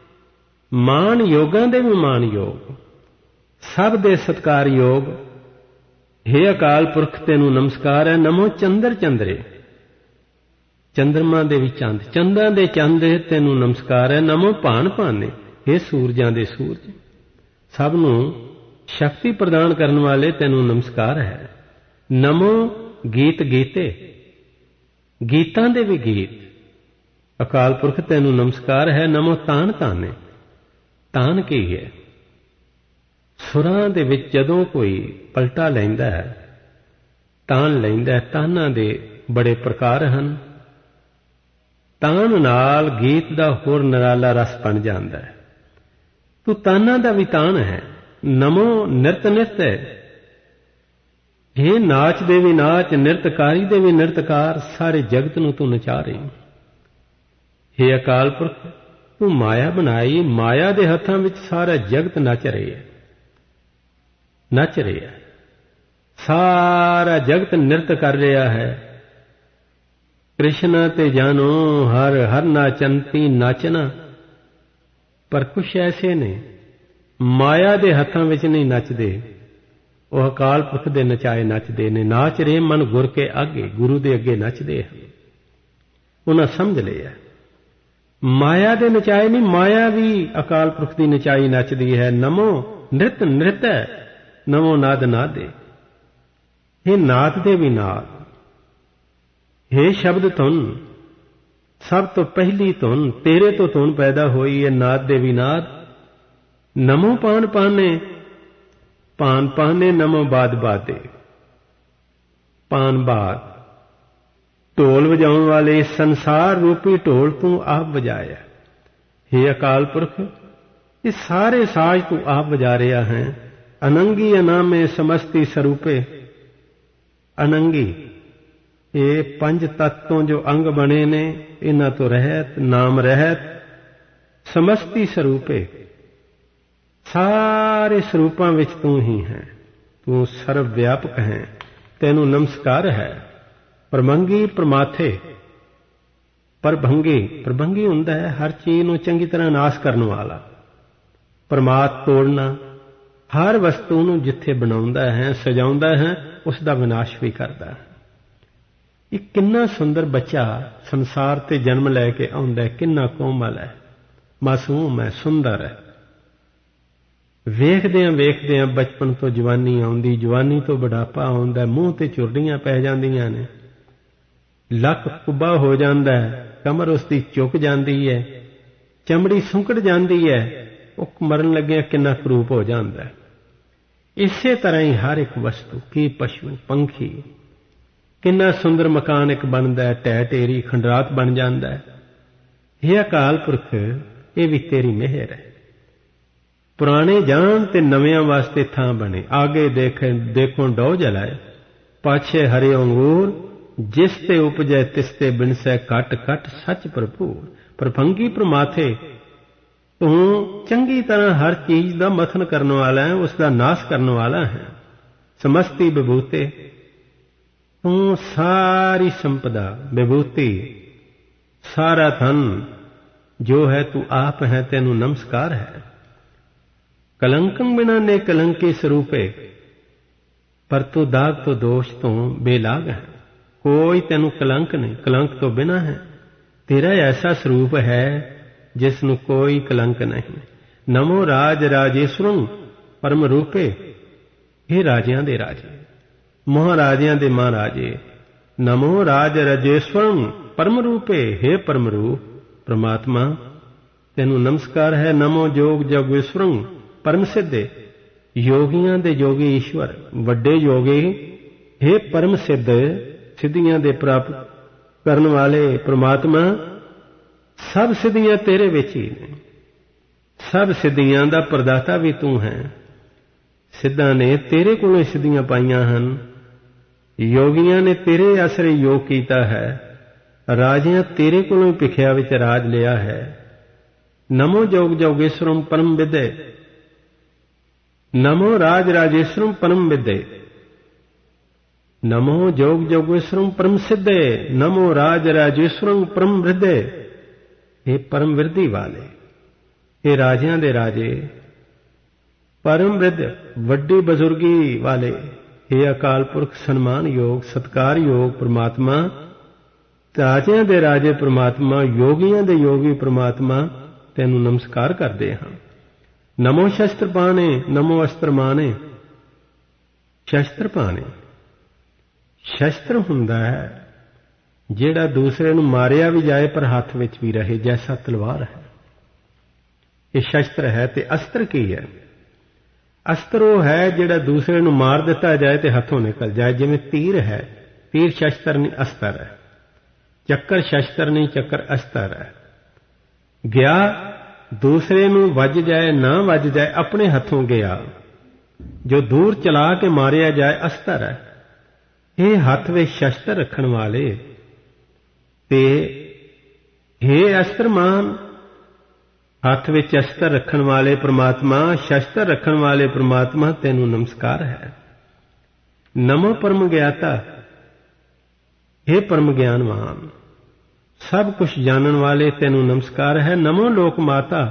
ਮਾਨ ਯੋਗਾਂ ਦੇ ਵੀ ਮਾਨ ਯੋਗ, ਸਭ ਦੇ ਸਤਕਾਰ ਯੋਗ। हे ਅਕਾਲ ਪੁਰਖ, ਤੈਨੂੰ ਨਮਸਕਾਰ ਹੈ। ਨਮੋ ਚੰਦਰ ਚੰਦਰੇ, ਚੰਦਰਮਾ ਦੇ ਵੀ ਚੰਦ, ਚੰਦਾਂ ਦੇ ਚੰਦ, ਤੈਨੂੰ ਨਮਸਕਾਰ ਹੈ। ਨਮੋ ਭਾਨ ਭਾਨੇ, हे ਸੂਰਜਾਂ ਦੇ ਸੂਰਜ, ਸਭ ਨੂੰ ਸ਼ਕਤੀ ਪ੍ਰਦਾਨ ਕਰਨ ਵਾਲੇ, ਤੈਨੂੰ ਨਮਸਕਾਰ ਹੈ। ਨਮੋ ਗੀਤ ਗੀਤੇ, ਗੀਤਾਂ ਦੇ ਵੀ ਗੀਤ, ਅਕਾਲ ਪੁਰਖ ਤੈਨੂੰ ਨਮਸਕਾਰ ਹੈ। ਨਮੋ ਤਾਨ ਤਾਨੇ। ਤਾਨ ਕੀ ਹੈ? ਸੁਰਾਂ ਦੇ ਵਿੱਚ ਜਦੋਂ ਕੋਈ ਪਲਟਾ ਲੈਂਦਾ ਹੈ, ਤਾਨ ਲੈਂਦਾ ਹੈ, ਤਾਨਾਂ ਦੇ ਬੜੇ ਪ੍ਰਕਾਰ ਹਨ। ਤਾਨ ਨਾਲ ਗੀਤ ਦਾ ਹੋਰ ਨਿਰਾਲਾ ਰਸ ਬਣ ਜਾਂਦਾ ਹੈ। ਤੂੰ ਤਾਨਾਂ ਦਾ ਵੀ ਤਾਨ ਹੈ। ਨਮੋ ਨਿਰਤ ਨਿਰਤ ਹੈ। ਇਹ ਨਾਚ ਦੇ ਵੀ ਨਾਚ, ਨਿਰਤਕਾਰੀ ਦੇ ਵੀ ਨਿਰਤਕਾਰ, ਸਾਰੇ ਜਗਤ ਨੂੰ ਤੂੰ ਨਚਾ ਰਹੀ। ਹੇ ਅਕਾਲ ਪੁਰਖ, ਤੂੰ ਮਾਇਆ ਬਣਾਈ, ਮਾਇਆ ਦੇ ਹੱਥਾਂ ਵਿੱਚ ਸਾਰਾ ਜਗਤ ਨੱਚ ਰਿਹਾ ਹੈ, ਨੱਚ ਰਿਹਾ ਹੈ। ਸਾਰਾ ਜਗਤ ਨਿਰਤ ਕਰ ਰਿਹਾ ਹੈ। ਕ੍ਰਿਸ਼ਨ ਤੇ ਜਾਨੋ ਹਰ ਹਰ ਨਾਚੰਤੀ ਨਾਚਨਾ। ਪਰ ਕੁਛ ਐਸੇ ਨੇ ਮਾਇਆ ਦੇ ਹੱਥਾਂ ਵਿੱਚ ਨਹੀਂ ਨੱਚਦੇ, ਉਹ ਅਕਾਲ ਪੁਰਖ ਦੇ ਨਚਾਏ ਨੱਚਦੇ ਨੇ। ਨਾਚ ਰਹੇ ਮਨ ਗੁਰ ਕੇ ਅੱਗੇ, ਗੁਰੂ ਦੇ ਅੱਗੇ ਨੱਚਦੇ ਹਨ। ਉਹਨਾਂ ਸਮਝ ਲਿਆ ਮਾਇਆ ਦੇ ਨਚਾਏ ਨਹੀਂ, ਮਾਇਆ ਵੀ ਅਕਾਲ ਪੁਰਖ ਦੀ ਨਚਾਈ ਨੱਚਦੀ ਹੈ। ਨਮੋ ਨਿਰਤ ਨਿਰਤ ਹੈ, ਨਮੋ ਨਾਦ ਨਾਦੇ। ਇਹ ਨਾਦ ਦੇ ਵੀ ਨਾਦ, ਹੇ ਸ਼ਬਦ ਧੁਨ, ਸਭ ਤੋਂ ਪਹਿਲੀ ਧੁਨ ਤੇਰੇ ਤੋਂ ਧੁਨ ਪੈਦਾ ਹੋਈ ਹੈ। ਨਾਦ ਦੇ ਵੀ ਨਾਦ। ਨਮੋ ਪਾਨ ਪਾਨੇ, ਪਾਨ ਪਾਨੇ ਨਮੋ ਬਾਦ ਬਾਦੇ। ਪਾਨ ਬਾਦ ਢੋਲ ਵਜਾਉਣ ਵਾਲੇ ਸੰਸਾਰ ਰੂਪੀ ਢੋਲ ਤੂੰ ਆਪ ਵਜਾਇਆ। ਹੇ ਅਕਾਲ ਪੁਰਖ, ਇਹ ਸਾਰੇ ਸਾਜ਼ ਤੂੰ ਆਪ ਵਜਾ ਰਿਹਾ ਹੈ। ਅਨੰਗੀ ਅਨਾਮੇ ਸਮਸਤੀ ਸਰੂਪੇ। ਅਨੰਗੀ ਇਹ ਪੰਜ ਤੱਤ ਤੋਂ ਜੋ ਅੰਗ ਬਣੇ ਨੇ, ਇਹਨਾਂ ਤੋਂ ਰਹਿਤ, ਨਾਮ ਰਹਿਤ, ਸਮਸਤੀ ਸਰੂਪੇ, ਸਾਰੇ ਸਰੂਪਾਂ ਵਿੱਚ ਤੂੰ ਹੀ ਹੈ। ਤੂੰ ਸਰਵ ਵਿਆਪਕ ਹੈ, ਤੈਨੂੰ ਨਮਸਕਾਰ ਹੈ। ਪ੍ਰਮੰਗੀ ਪ੍ਰਮਾਥੇ। ਪ੍ਰਭੰਗੀ, ਪ੍ਰਭੰਗੀ ਹੁੰਦਾ ਹੈ ਹਰ ਚੀਜ਼ ਨੂੰ ਚੰਗੀ ਤਰ੍ਹਾਂ ਨਾਸ਼ ਕਰਨ ਵਾਲਾ। ਪ੍ਰਮਾਤ ਤੋੜਨਾ, ਹਰ ਵਸਤੂ ਨੂੰ ਜਿੱਥੇ ਬਣਾਉਂਦਾ ਹੈ, ਸਜਾਉਂਦਾ ਹੈ, ਉਸ ਦਾ ਵਿਨਾਸ਼ ਵੀ ਕਰਦਾ ਹੈ। ਇਹ ਕਿੰਨਾ ਸੁੰਦਰ ਬੱਚਾ ਸੰਸਾਰ ਤੇ ਜਨਮ ਲੈ ਕੇ ਆਉਂਦਾ ਹੈ, ਕਿੰਨਾ ਕੋਮਲ ਹੈ, ਮਾਸੂਮ ਹੈ, ਸੁੰਦਰ ਹੈ। ਵੇਖਦਿਆਂ ਵੇਖਦਿਆਂ ਬਚਪਨ ਤੋਂ ਜਵਾਨੀ ਆਉਂਦੀ, ਜਵਾਨੀ ਤੋਂ ਬੁਢਾਪਾ ਆਉਂਦਾ, ਮੂੰਹ ਤੇ ਝੁਰੜੀਆਂ ਪੈ ਜਾਂਦੀਆਂ ਨੇ, ਲੱਕ ਕੁੱਬਾ ਹੋ ਜਾਂਦਾ ਹੈ, ਕਮਰ ਉਸ ਦੀ ਝੁਕ ਜਾਂਦੀ ਹੈ, ਚਮੜੀ ਸੁੰਕੜ ਜਾਂਦੀ ਹੈ, ਉਹ ਮਰਨ ਲੱਗਿਆ ਕਿੰਨਾ ਕਰੂਪ ਹੋ ਜਾਂਦਾ ਹੈ। ਇਸੇ ਤਰ੍ਹਾਂ ਹੀ ਹਰ ਇੱਕ ਵਸਤੂ, ਕੀ ਪਸ਼ੂ ਪੰਖੀ, ਕਿੰਨਾ ਸੁੰਦਰ ਮਕਾਨ ਇੱਕ ਬਣਦਾ ਹੈ, ਢਹਿ ਢੇਰੀ ਖੰਡਰਾਤ ਬਣ ਜਾਂਦਾ ਹੈ। ਇਹ ਅਕਾਲ ਪੁਰਖ, ਇਹ ਵੀ ਤੇਰੀ ਮਿਹਰ ਹੈ। ਪੁਰਾਣੇ ਜਾਣ ਤੇ ਨਵਿਆਂ ਵਾਸਤੇ ਥਾਂ ਬਣੇ। ਆਗੇ ਦੇਖੇ ਦੇਖੋ ਡੋ ਜਲਾਏ, ਪਾਛੇ ਹਰੇ ਅੰਗੂਰ, ਜਿਸ ਤੇ ਉਪਜੈ ਤਿਸ ਤੇ ਬਿਨਸੈ ਘਟ ਘਟ ਸੱਚ ਭਰਪੂਰ। ਪ੍ਰਭੰਗੀ ਪ੍ਰਮਾਥੇ, ਤੂੰ ਚੰਗੀ ਤਰ੍ਹਾਂ ਹਰ ਚੀਜ਼ ਦਾ ਮਥਨ ਕਰਨ ਵਾਲਾ ਹੈ, ਉਸ ਦਾ ਨਾਸ਼ ਕਰਨ ਵਾਲਾ ਹੈ। ਸਮਸਤੀ ਵਿਭੂਤੇ, ਤੂੰ ਸਾਰੀ ਸੰਪਦਾ, ਵਿਭੂਤੀ, ਸਾਰਾ ਧਨ ਜੋ ਹੈ ਤੂੰ ਆਪ ਹੈ, ਤੈਨੂੰ ਨਮਸਕਾਰ ਹੈ। ਕਲੰਕੰ ਬਿਨਾ ਨੇ ਕਲੰਕੀ ਸਰੂਪੇ, ਪਰ ਤੂੰ ਦਾਗ ਤੋਂ ਦੋਸ਼ ਤੋਂ ਬੇਲਾਗ ਹੈ। ਕੋਈ ਤੈਨੂੰ ਕਲੰਕ ਨਹੀਂ, ਕਲੰਕ ਤੋਂ ਬਿਨਾ ਹੈ। ਤੇਰਾ ਐਸਾ ਸਰੂਪ ਹੈ ਜਿਸ ਨੂੰ ਕੋਈ ਕਲੰਕ ਨਹੀਂ। ਨਮੋ ਰਾਜ ਰਾਜੇਸ਼ਵਰੰ ਪਰਮ ਰੂਪੇ। ਇਹ ਰਾਜਿਆਂ ਦੇ ਰਾਜੇ, ਮਹਾਰਾਜਿਆਂ ਦੇ ਮਹਾਰਾਜੇ। ਨਮੋ ਰਾਜ ਰਾਜੇਸ਼ਵਰੰ ਪਰਮ ਰੂਪੇ। ਹੇ ਪਰਮ ਰੂਪ ਪ੍ਰਮਾਤਮਾ, ਤੈਨੂੰ ਨਮਸਕਾਰ ਹੈ। ਨਮੋ ਜੋਗ ਜਗੇਸ਼ਵਰੰ ਪਰਮ ਸਿੱਧੇ। ਯੋਗੀਆਂ ਦੇ ਯੋਗੀ ਈਸ਼ਵਰ, ਵੱਡੇ ਯੋਗੀ, ਹੇ ਪਰਮ ਸਿੱਧ, ਸਿੱਧੀਆਂ ਦੇ ਪ੍ਰਾਪਤ ਕਰਨ ਵਾਲੇ ਪ੍ਰਮਾਤਮਾ, ਸਭ ਸਿੱਧੀਆਂ ਤੇਰੇ ਵਿੱਚ ਹੀ ਨੇ। ਸਭ ਸਿੱਧੀਆਂ ਦਾ ਪ੍ਰਦਾਤਾ ਵੀ ਤੂੰ ਹੈ। ਸਿੱਧਾਂ ਨੇ ਤੇਰੇ ਕੋਲੋਂ ਹੀ ਸਿੱਧੀਆਂ ਪਾਈਆਂ ਹਨ। ਯੋਗੀਆਂ ਨੇ ਤੇਰੇ ਆਸਰੇ ਯੋਗ ਕੀਤਾ ਹੈ। ਰਾਜਿਆਂ ਤੇਰੇ ਕੋਲੋਂ ਹੀ ਭਿਖਿਆ ਵਿੱਚ ਰਾਜ ਲਿਆ ਹੈ। ਨਮੋ ਜੋਗ ਜੋਗੇਸ਼ਵਰੰ ਪਰਮ ਵਿਦੇ। ਨਮੋ ਰਾਜ ਰਾਜੇਸ਼ਵਰੰ ਪਰਮ ਵਿਦੇ। ਨਮੋ ਜੋਗ ਜੋਗੇਸ਼ਵਰੰ ਪਰਮ ਸਿੱਧੇ। ਨਮੋ ਰਾਜ ਰਾਜੇਸ਼ਵਰੰ ਪਰਮ ਵਿਦੇ। ਇਹ ਪਰਮ ਵਿਰਧੀ ਵਾਲੇ, ਇਹ ਰਾਜਿਆਂ ਦੇ ਰਾਜੇ, ਪਰਮ ਵਿਦ, ਵੱਡੀ ਬਜ਼ੁਰਗੀ ਵਾਲੇ, हे ਅਕਾਲ ਪੁਰਖ ਸਨਮਾਨ ਯੋਗ ਸਤਕਾਰ ਯੋਗ ਪ੍ਰਮਾਤਮਾ, ਰਾਜਿਆਂ ਦੇ ਰਾਜੇ ਪ੍ਰਮਾਤਮਾ, ਯੋਗੀਆਂ ਦੇ ਯੋਗੀ ਪ੍ਰਮਾਤਮਾ, ਤੈਨੂੰ ਨਮਸਕਾਰ ਕਰਦੇ ਹਾਂ। ਨਮੋ ਸ਼ਸਤਰ ਪਾਣੇ, ਨਮੋ ਅਸਤਰ ਮਾਣੇ। ਸ਼ਸਤਰ ਪਾਣੇ, ਸ਼ਸਤਰ ਹੁੰਦਾ ਹੈ ਜਿਹੜਾ ਦੂਸਰੇ ਨੂੰ ਮਾਰਿਆ ਵੀ ਜਾਏ ਪਰ ਹੱਥ ਵਿੱਚ ਵੀ ਰਹੇ, ਜੈਸਾ ਤਲਵਾਰ ਹੈ। ਇਹ ਸ਼ਸਤਰ ਹੈ। ਤੇ ਅਸਤਰ ਕੀ ਹੈ? ਅਸਤਰ ਉਹ ਹੈ ਜਿਹੜਾ ਦੂਸਰੇ ਨੂੰ ਮਾਰ ਦਿੱਤਾ ਜਾਏ ਤੇ ਹੱਥੋਂ ਨਿਕਲ ਜਾਏ। ਜਿਵੇਂ ਤੀਰ ਹੈ, ਤੀਰ ਸ਼ਸਤਰ ਨਹੀਂ ਅਸਤਰ ਹੈ। ਚੱਕਰ ਸ਼ਸਤਰ ਨਹੀਂ, ਚੱਕਰ ਅਸਤਰ ਹੈ। ਗਿਆ ਦੂਸਰੇ ਨੂੰ ਵੱਜ ਜਾਏ ਨਾ ਵੱਜ ਜਾਏ, ਆਪਣੇ ਹੱਥੋਂ ਗਿਆ। ਜੋ ਦੂਰ ਚਲਾ ਕੇ ਮਾਰਿਆ ਜਾਏ ਅਸਤਰ ਹੈ। ਇਹ ਹੱਥ ਵਿੱਚ ਸ਼ਸਤਰ ਰੱਖਣ ਵਾਲੇ ਤੇ हे ਅਸਤਰਮਾਨ, ਹੱਥ ਵਿੱਚ ਅਸਤਰ ਰੱਖਣ ਵਾਲੇ ਪ੍ਰਮਾਤਮਾ, ਸ਼ਸਤਰ ਰੱਖਣ ਵਾਲੇ ਪ੍ਰਮਾਤਮਾ, ਤੈਨੂੰ ਨਮਸਕਾਰ ਹੈ। ਨਮੋ ਪਰਮ ਗਿਆਤਾ, हे ਪਰਮ ਗਿਆਨਵਾਨ, ਸਭ ਕੁਝ ਜਾਣਨ ਵਾਲੇ, ਤੈਨੂੰ ਨਮਸਕਾਰ ਹੈ। ਨਮੋ ਲੋਕ ਮਾਤਾ,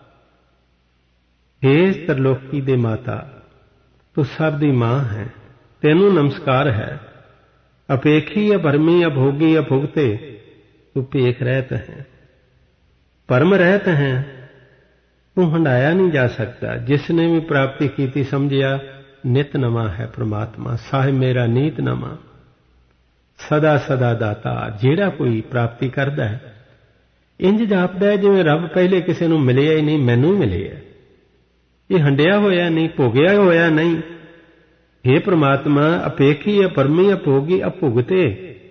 हे ਤਰਲੋਕੀ ਦੇ ਮਾਤਾ, ਤੂੰ ਸਭ ਦੀ ਮਾਂ ਹੈ, ਤੈਨੂੰ ਨਮਸਕਾਰ ਹੈ। ਅਪੇਖੀ ਅਭਰਮੀ ਅਭੋਗੀ ਅਭੁਗਤੇ, ਤੂੰ ਭੇਖ ਰਹਿਤ ਹੈ, ਪਰਮ ਰਹਿਤ ਹੈ, ਤੂੰ ਹੰਡਾਇਆ ਨਹੀਂ ਜਾ ਸਕਦਾ। ਜਿਸ ਨੇ ਵੀ ਪ੍ਰਾਪਤੀ ਕੀਤੀ ਸਮਝਿਆ ਨਿਤ ਨਵਾਂ ਹੈ ਪ੍ਰਮਾਤਮਾ। ਸਾਹਿਬ ਮੇਰਾ ਨੀਤ ਨਵਾਂ, ਸਦਾ ਸਦਾ ਦਾਤਾ। ਜਿਹੜਾ ਕੋਈ ਪ੍ਰਾਪਤੀ ਕਰਦਾ ਹੈ ਇੰਜ ਜਾਪਦਾ ਹੈ ਜਿਵੇਂ ਰੱਬ ਪਹਿਲੇ ਕਿਸੇ ਨੂੰ ਮਿਲਿਆ ਹੀ ਨਹੀਂ, ਮੈਨੂੰ ਮਿਲਿਆ। ਇਹ ਹੰਡਿਆ ਹੋਇਆ ਨਹੀਂ, ਭੋਗਿਆ ਹੋਇਆ ਨਹੀਂ। हे ਪ੍ਰਮਾਤਮਾ, ਅਪੇਖੀ ਅਪਰਮੀ ਅਭੋਗੀ ਅਭੁਗਤੇ,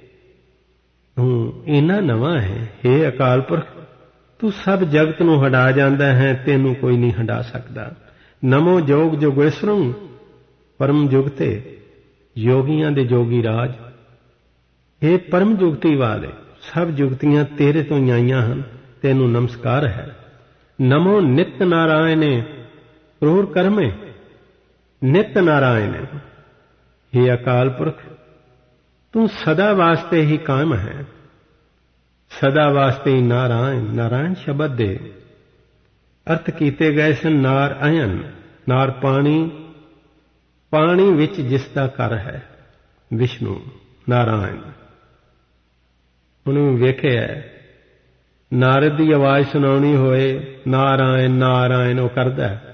ਤੂੰ ਇੰਨਾ ਨਵਾਂ ਹੈ। हे ਅਕਾਲ ਪੁਰਖ, ਤੂੰ ਸਭ ਜਗਤ ਨੂੰ ਹੰਡਾ ਜਾਂਦਾ ਹੈ, ਤੈਨੂੰ ਕੋਈ ਨਹੀਂ ਹੰਡਾ ਸਕਦਾ। ਨਮੋ ਜੋਗ ਜੋਗੇਸ਼ਵਰੰ ਪਰਮ ਜੁਗਤੇ, ਯੋਗੀਆਂ ਦੇ ਜੋਗੀ ਰਾਜ। हे ਪਰਮ ਜੁਗਤੀ ਵਾਲੇ, ਸਭ ਜੁਗਤੀਆਂ ਤੇਰੇ ਤੋਂ ਹੀ ਆਈਆਂ ਹਨ, ਤੈਨੂੰ ਨਮਸਕਾਰ ਹੈ। ਨਮੋ ਨਿਤ ਨਾਰਾਇਣੇ ਕਰੂਰ ਕਰਮੇ, ਨਿਤ ਨਾਰਾਇਣ। हे ਅਕਾਲ ਪੁਰਖ, ਤੂੰ ਸਦਾ ਵਾਸਤੇ ਹੀ ਕਾਇਮ ਹੈ, ਸਦਾ ਵਾਸਤੇ ਹੀ ਨਾਰਾਇਣ। ਨਾਰਾਇਣ ਸ਼ਬਦ ਦੇ ਅਰਥ ਕੀਤੇ ਗਏ ਸਨ ਨਾਰ ਅਯਨ, ਨਾਰ ਪਾਣੀ, ਪਾਣੀ ਵਿੱਚ ਜਿਸ ਦਾ ਘਰ ਹੈ ਵਿਸ਼ਨੂੰ ਨਾਰਾਇਣ। ਉਹਨੂੰ ਵੇਖਿਆ ਨਾਰਦ ਦੀ ਆਵਾਜ਼ ਸੁਣਾਉਣੀ ਹੋਏ ਨਾਰਾਇਣ ਨਾਰਾਇਣ ਉਹ ਕਰਦਾ ਹੈ।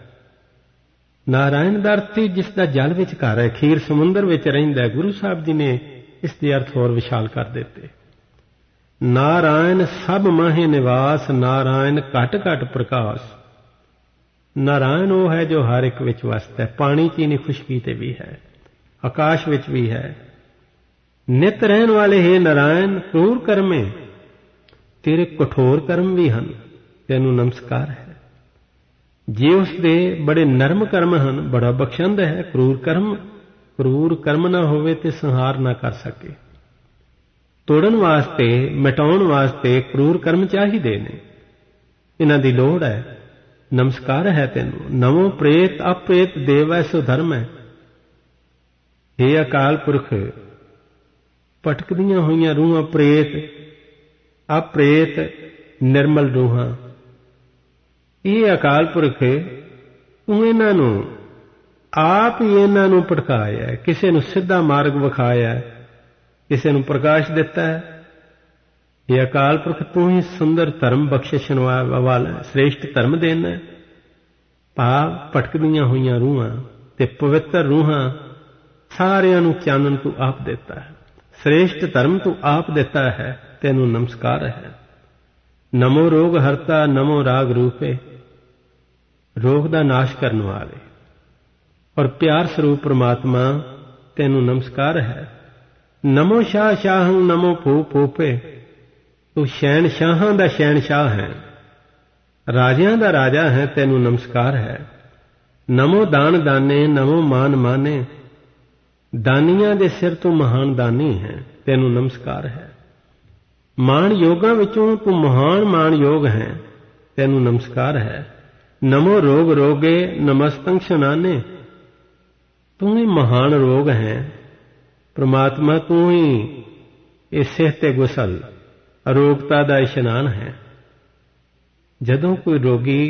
ਨਾਰਾਇਣ ਦਾ ਅਰਥ ਜਿਸ ਦਾ ਜਲ ਵਿੱਚ ਘਰ ਹੈ, ਖੀਰ ਸਮੁੰਦਰ ਵਿੱਚ ਰਹਿੰਦਾ ਹੈ। ਗੁਰੂ ਸਾਹਿਬ ਜੀ ਨੇ ਇਸ ਦੇ ਅਰਥ ਹੋਰ ਵਿਸ਼ਾਲ ਕਰ ਦਿੱਤੇ। ਨਾਰਾਇਣ ਸਭ ਮਾਹੇ ਨਿਵਾਸ, ਨਾਰਾਇਣ ਘਟ ਘਟ ਪ੍ਰਕਾਸ਼। ਨਾਰਾਇਣ ਉਹ ਹੈ ਜੋ ਹਰ ਇੱਕ ਵਿੱਚ ਵਸਦਾ ਹੈ। ਪਾਣੀ ਚ ਹੀ ਨਹੀਂ, ਖੁਸ਼ਕੀ ਤੇ ਵੀ ਹੈ, ਆਕਾਸ਼ ਵਿੱਚ ਵੀ ਹੈ। ਨਿਤ ਰਹਿਣ ਵਾਲੇ ਹੈ ਨਾਰਾਇਣ। ਕਰੂਰ ਕਰਮੇ, ਤੇਰੇ ਕਠੋਰ ਕਰਮ ਵੀ ਹਨ, ਤੈਨੂੰ ਨਮਸਕਾਰ ਹੈ। ਜੇ ਉਸ ਦੇ ਬੜੇ ਨਰਮ ਕਰਮ ਹਨ, ਬੜਾ ਬਖਸ਼ੰਦ ਹੈ। ਕਰੂਰ ਕਰਮ, ਕਰੂਰ ਕਰਮ ਨਾ ਹੋਵੇ ਤੇ ਸੰਹਾਰ ਨਾ ਕਰ ਸਕੇ। ਤੋੜਨ ਵਾਸਤੇ, ਮਿਟਾਉਣ ਵਾਸਤੇ ਕਰੂਰ ਕਰਮ ਚਾਹੀਦੇ ਨੇ, ਇਹਨਾਂ ਦੀ ਲੋੜ ਹੈ। ਨਮਸਕਾਰ ਹੈ ਤੈਨੂੰ। ਨਮੋ ਪ੍ਰੇਤ ਅਪ੍ਰੇਤ ਦੇਵ ਐਸੋ ਧਰਮ ਹੈ। हे ਅਕਾਲ ਪੁਰਖ, ਭਟਕਦੀਆਂ ਹੋਈਆਂ ਰੂਹਾਂ, ਪ੍ਰੇਤ ਅਪ੍ਰੇਤ ਨਿਰਮਲ ਰੂਹਾਂ, ਇਹ ਅਕਾਲ ਪੁਰਖ ਤੂੰ ਇਹਨਾਂ ਨੂੰ ਆਪ ਹੀ ਇਹਨਾਂ ਨੂੰ ਭਟਕਾਇਆ। ਕਿਸੇ ਨੂੰ ਸਿੱਧਾ ਮਾਰਗ ਵਿਖਾਇਆ, ਕਿਸੇ ਨੂੰ ਪ੍ਰਕਾਸ਼ ਦਿੱਤਾ ਹੈ। ਇਹ ਅਕਾਲ ਪੁਰਖ ਤੂੰ ਹੀ ਸੁੰਦਰ ਧਰਮ ਬਖਸ਼ਿਸ਼ਣ ਵਾਲਾ, ਸ੍ਰੇਸ਼ਟ ਧਰਮ ਦੇਣਾ। ਭਾਵ ਭਟਕਦੀਆਂ ਹੋਈਆਂ ਰੂਹਾਂ ਤੇ ਪਵਿੱਤਰ ਰੂਹਾਂ ਸਾਰਿਆਂ ਨੂੰ ਚਾਨਣ ਤੂੰ ਆਪ ਦਿੱਤਾ ਹੈ। ਸ੍ਰੇਸ਼ਟ ਧਰਮ ਤੂੰ ਆਪ ਦਿੱਤਾ ਹੈ, ਤੈਨੂੰ ਨਮਸਕਾਰ ਹੈ। ਨਮੋ ਰੋਗ ਹਰਤਾ, ਨਮੋ ਰਾਗ ਰੂਪੇ, ਰੋਗ ਦਾ ਨਾਸ਼ ਕਰਨ ਵਾਲੇ ਔਰ ਪਿਆਰ ਸਰੂਪ ਪ੍ਰਮਾਤਮਾ, ਤੈਨੂੰ ਨਮਸਕਾਰ ਹੈ। ਨਮੋ ਸ਼ਾਹ ਸ਼ਾਹੰ, ਨਮੋ ਭੂ ਭੂਪੇ, ਤੂੰ ਸ਼ਹਿਨਸ਼ਾਹਾਂ ਦਾ ਸ਼ਹਿਨਸ਼ਾਹ ਹੈ, ਰਾਜਿਆਂ ਦਾ ਰਾਜਾ ਹੈ, ਤੈਨੂੰ ਨਮਸਕਾਰ ਹੈ। ਨਮੋ ਦਾਨ ਦਾਨੇ, ਨਮੋ ਮਾਨ ਮਾਨੇ, ਦਾਨੀਆਂ ਦੇ ਸਿਰ ਤੋਂ ਮਹਾਨ ਦਾਨੀ ਹੈ, ਤੈਨੂੰ ਨਮਸਕਾਰ ਹੈ। ਮਾਨ ਯੋਗਾਂ ਵਿੱਚੋਂ ਤੂੰ ਮਹਾਨ ਮਾਨ ਯੋਗ ਹੈ, ਤੈਨੂੰ ਨਮਸਕਾਰ ਹੈ। ਨਮੋ ਰੋਗ ਰੋਗੇ, ਨਮਸਤੰ ਸ਼ਨਾਨੇ, ਤੂੰ ਹੀ ਮਹਾਨ ਰੋਗ ਹੈ ਪ੍ਰਮਾਤਮਾ। ਤੂੰ ਹੀ ਇਹ ਸਿਹਤ ਤੇ ਗੁਸਲ, ਅਰੋਗਤਾ ਦਾ ਇਸ਼ਨਾਨ ਹੈ। ਜਦੋਂ ਕੋਈ ਰੋਗੀ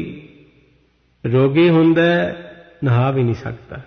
ਰੋਗੀ ਹੁੰਦਾ ਨਹਾ ਵੀ ਨਹੀਂ ਸਕਦਾ,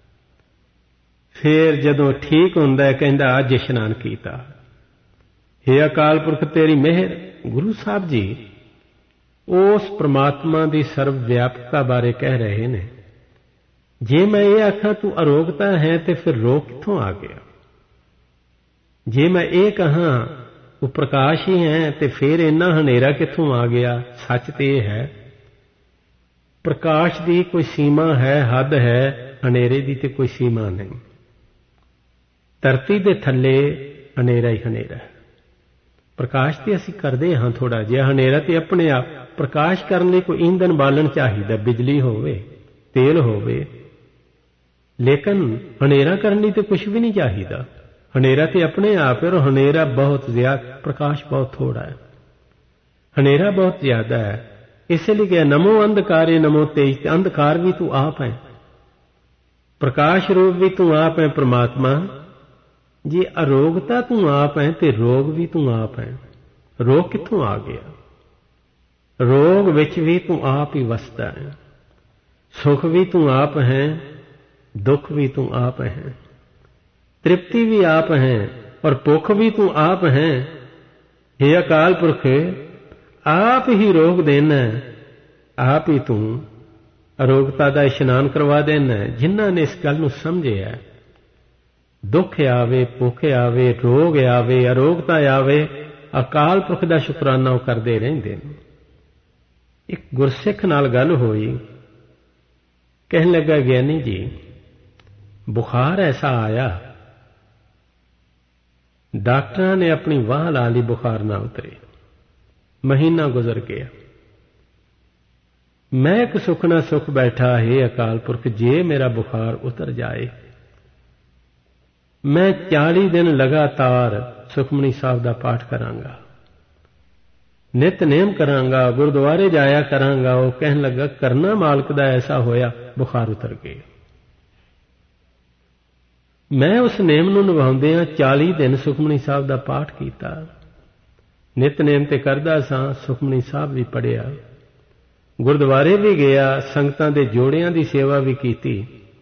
ਫਿਰ ਜਦੋਂ ਠੀਕ ਹੁੰਦਾ ਕਹਿੰਦਾ ਅੱਜ ਇਸ਼ਨਾਨ ਕੀਤਾ। हे ਅਕਾਲ ਪੁਰਖ ਤੇਰੀ ਮਿਹਰ। ਗੁਰੂ ਸਾਹਿਬ ਜੀ ਉਸ ਪ੍ਰਮਾਤਮਾ ਦੀ ਸਰਵ ਵਿਆਪਕਤਾ ਬਾਰੇ ਕਹਿ ਰਹੇ ਨੇ। ਜੇ ਮੈਂ ਇਹ ਆਖਾਂ ਤੂੰ ਅਰੋਗਤਾ ਹੈ ਤੇ ਫਿਰ ਰੋਗ ਕਿੱਥੋਂ ਆ ਗਿਆ? ਜੇ ਮੈਂ ਇਹ ਕਹਾਂ ਉਹ ਪ੍ਰਕਾਸ਼ ਹੀ ਹੈ ਤੇ ਫਿਰ ਇੰਨਾ ਹਨੇਰਾ ਕਿੱਥੋਂ ਆ ਗਿਆ? ਸੱਚ ਤੇ ਇਹ ਹੈ ਪ੍ਰਕਾਸ਼ ਦੀ ਕੋਈ ਸੀਮਾ ਹੈ, ਹੱਦ ਹੈ, ਹਨੇਰੇ ਦੀ ਤੇ ਕੋਈ ਸੀਮਾ ਨਹੀਂ। ਧਰਤੀ ਦੇ ਥੱਲੇ ਹਨੇਰਾ ਹੀ ਹਨੇਰਾ ਹੈ। ਪ੍ਰਕਾਸ਼ ਤੇ ਅਸੀਂ ਕਰਦੇ ਹਾਂ ਥੋੜਾ ਜਿਹਾ, ਹਨੇਰਾ ਤੇ ਆਪਣੇ ਆਪ। ਪ੍ਰਕਾਸ਼ ਕਰਨ ਲਈ ਕੋਈ ਈਂਧਨ ਬਾਲਣ ਚਾਹੀਦਾ, ਬਿਜਲੀ ਹੋਵੇ, ਤੇਲ ਹੋਵੇ, ਲੇਕਿਨ ਹਨੇਰਾ ਕਰਨ ਲਈ ਤੇ ਕੁਝ ਵੀ ਨਹੀਂ ਚਾਹੀਦਾ। ਹਨੇਰਾ ਤੇ ਆਪਣੇ ਆਪ ਹੈ, ਔਰ ਹਨੇਰਾ ਬਹੁਤ ਜ਼ਿਆਦਾ, ਪ੍ਰਕਾਸ਼ ਬਹੁਤ ਥੋੜਾ ਹੈ, ਹਨੇਰਾ ਬਹੁਤ ਜ਼ਿਆਦਾ ਹੈ। ਇਸੇ ਲਈ ਕਿਹਾ ਨਮੋ ਅੰਧਕਾਰੇ ਨਮੋ ਤੇਜ। ਤੇ ਅੰਧਕਾਰ ਵੀ ਤੂੰ ਆਪ ਹੈ, ਪ੍ਰਕਾਸ਼ ਰੂਪ ਵੀ ਤੂੰ ਆਪ ਹੈ ਪ੍ਰਮਾਤਮਾ। ਜੇ ਅਰੋਗਤਾ ਤੂੰ ਆਪ ਹੈ ਤੇ ਰੋਗ ਵੀ ਤੂੰ ਆਪ ਹੈ। ਰੋਗ ਕਿੱਥੋਂ ਆ ਗਿਆ? ਰੋਗ ਵਿੱਚ ਵੀ ਤੂੰ ਆਪ ਹੀ ਵਸਦਾ ਹੈ। ਸੁਖ ਵੀ ਤੂੰ ਆਪ ਹੈ, ਦੁੱਖ ਵੀ ਤੂੰ ਆਪ ਹੈ, ਤ੍ਰਿਪਤੀ ਵੀ ਆਪ ਹੈ, ਔਰ ਭੁੱਖ ਵੀ ਤੂੰ ਆਪ ਹੈ। हे ਅਕਾਲ ਪੁਰਖ, ਆਪ ਹੀ ਰੋਗ ਦੇਣਾ, ਆਪ ਹੀ ਤੂੰ ਅਰੋਗਤਾ ਦਾ ਇਸ਼ਨਾਨ ਕਰਵਾ ਦੇਣਾ। ਜਿਨ੍ਹਾਂ ਨੇ ਇਸ ਗੱਲ ਨੂੰ ਸਮਝਿਆ, ਦੁੱਖ ਆਵੇ, ਭੁੱਖ ਆਵੇ, ਰੋਗ ਆਵੇ, ਅਰੋਗਤਾ ਆਵੇ, ਅਕਾਲ ਪੁਰਖ ਦਾ ਸ਼ੁਕਰਾਨਾ ਉਹ ਕਰਦੇ ਰਹਿੰਦੇ ਨੇ। ਇੱਕ ਗੁਰਸਿੱਖ ਨਾਲ ਗੱਲ ਹੋਈ, ਕਹਿਣ ਲੱਗਾ ਗਿਆਨੀ ਜੀ ਬੁਖਾਰ ਐਸਾ ਆਇਆ, ਡਾਕਟਰਾਂ ਨੇ ਆਪਣੀ ਵਾਹ ਲਾ ਲਈ, ਬੁਖਾਰ ਨਾ ਉਤਰੇ, ਮਹੀਨਾ ਗੁਜ਼ਰ ਗਿਆ। ਮੈਂ ਇੱਕ ਸੁਖਣਾ ਸੁਖ ਬੈਠਾ, ਹੈ ਅਕਾਲ ਪੁਰਖ ਜੇ ਮੇਰਾ ਬੁਖਾਰ ਉਤਰ ਜਾਏ, ਮੈਂ ਚਾਲੀ ਦਿਨ ਲਗਾਤਾਰ ਸੁਖਮਨੀ ਸਾਹਿਬ ਦਾ ਪਾਠ ਕਰਾਂਗਾ, ਨਿਤਨੇਮ ਕਰਾਂਗਾ, ਗੁਰਦੁਆਰੇ ਜਾਇਆ ਕਰਾਂਗਾ। ਉਹ ਕਹਿਣ ਲੱਗਾ ਕਰਨਾ ਮਾਲਕ ਦਾ ਐਸਾ ਹੋਇਆ, ਬੁਖਾਰ ਉਤਰ ਗਿਆ। ਮੈਂ ਉਸ ਨੇਮ ਨੂੰ ਨਿਭਾਉਂਦਿਆਂ ਚਾਲੀ ਦਿਨ ਸੁਖਮਨੀ ਸਾਹਿਬ ਦਾ ਪਾਠ ਕੀਤਾ, ਨਿਤਨੇਮ ਤੇ ਕਰਦਾ ਸਾਂ, ਸੁਖਮਨੀ ਸਾਹਿਬ ਵੀ ਪੜ੍ਹਿਆ, ਗੁਰਦੁਆਰੇ ਵੀ ਗਿਆ, ਸੰਗਤਾਂ ਦੇ ਜੋੜਿਆਂ ਦੀ ਸੇਵਾ ਵੀ ਕੀਤੀ।